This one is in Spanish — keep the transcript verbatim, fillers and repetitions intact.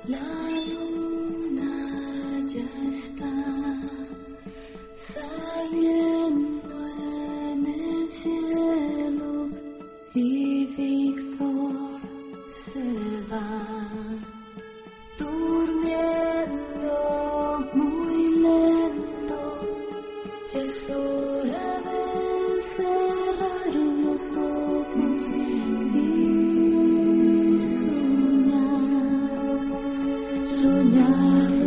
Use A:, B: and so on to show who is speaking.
A: La luna ya está saliendo en el cielo y Víctor se va durmiendo muy lento. Ya es hora de cerrar los ojos y soñar, soñar.